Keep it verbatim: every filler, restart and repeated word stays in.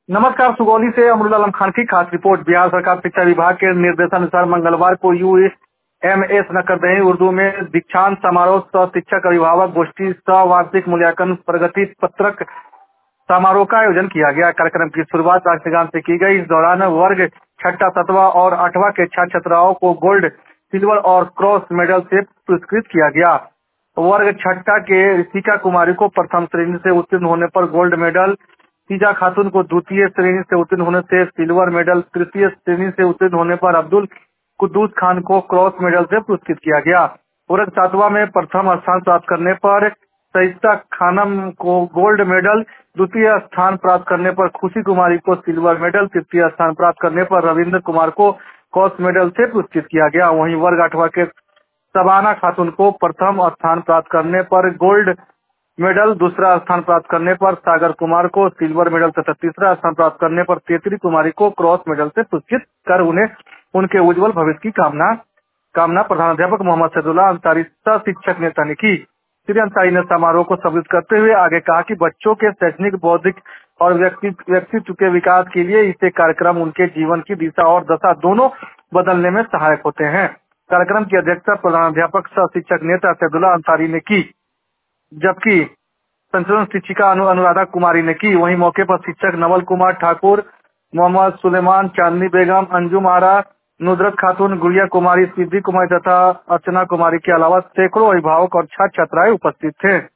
नमस्कार। सुगौली से अमरुल आलम खान की खास रिपोर्ट। बिहार सरकार शिक्षा विभाग के निर्देशानुसार मंगलवार को U M S Nakardahi Urdu में दीक्षांत समारोह सह शिक्षक अभिभावक गोष्ठी सह वार्षिक मूल्यांकन प्रगति पत्रक समारोह का आयोजन किया गया। कार्यक्रम की शुरुआत राष्ट्रगान से की गई। इस दौरान वर्ग छठा सतवा और आठवां के छात्र छात्राओं को गोल्ड, सिल्वर और क्रॉस मेडल से पुरस्कृत किया गया। वर्ग छठा के ऋतिका कुमारी को प्रथम श्रेणी से उत्तीर्ण होने पर गोल्ड मेडल, तीजा खातून को द्वितीय श्रेणी से उत्तीर्ण होने से सिल्वर मेडल, तृतीय श्रेणी से उत्तीर्ण होने पर अब्दुल कुद्दूस खान को क्रॉस मेडल से पुरस्कृत किया गया। वर्ग सातवां में प्रथम स्थान प्राप्त करने पर सहिता खानम को गोल्ड मेडल, द्वितीय स्थान प्राप्त करने पर खुशी कुमारी को सिल्वर मेडल, तृतीय स्थान प्राप्त करने पर रविंद्र कुमार को क्रॉस मेडल से पुरस्कृत किया गया। वहीं वर्ग आठवां के शबाना खातून को प्रथम स्थान प्राप्त करने पर गोल्ड मेडल, दूसरा स्थान प्राप्त करने पर सागर कुमार को सिल्वर मेडल तथा तीसरा स्थान प्राप्त करने पर तेतरी कुमारी को क्रॉस मेडल से पुरस्कृत कर उन्हें उनके उज्जवल भविष्य की कामना कामना प्रधानाध्यापक मोहम्मद सैदुल्लाह अंसारी सह शिक्षक नेता ने की। श्री अंसारी ने समारोह को संबोधित करते हुए आगे कहा कि बच्चों के शैक्षणिक, बौद्धिक और व्यक्तित्व के विकास के लिए इसे कार्यक्रम उनके जीवन की दिशा और दशा दोनों बदलने में सहायक होते हैं। कार्यक्रम की अध्यक्षता प्रधानाध्यापक सह शिक्षक नेता सैदुल्लाह अंसारी ने की, जबकि संचालन शिक्षिका अनु, अनुराधा कुमारी ने की। वहीं मौके पर शिक्षक नवल कुमार ठाकुर, मोहम्मद सुलेमान, चांदनी बेगम, अंजुम आरा, नुसरत खातून, गुड़िया कुमारी, सिद्धि कुमारी तथा अर्चना कुमारी के अलावा सैकड़ों अभिभावक और छात्र छात्राएं उपस्थित थे।